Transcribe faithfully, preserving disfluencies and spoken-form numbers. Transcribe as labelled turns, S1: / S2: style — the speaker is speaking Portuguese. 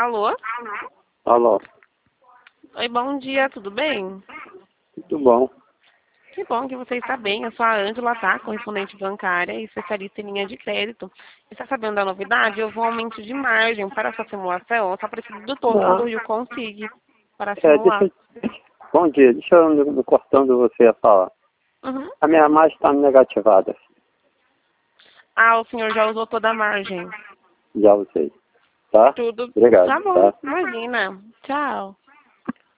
S1: Alô?
S2: Alô,
S1: Oi, bom dia, tudo bem?
S2: tudo bom?
S1: Que bom que você está bem. Eu sou a Ângela, tá? Correspondente bancária e especialista em linha de crédito. Está sabendo da novidade? Houve um aumento de margem para a sua simulação. Só preciso do token do
S2: Não,
S1: Rio Consigue para
S2: é, deixa
S1: simular.
S2: eu... Bom dia, deixa eu me me cortando você a falar.
S1: Uhum.
S2: A minha margem está negativada,
S1: Ah, o senhor já usou toda a margem.
S2: já usei, tá?
S1: Tudo.
S2: Obrigado,
S1: Tá bom,
S2: tá?
S1: imagina. Tchau.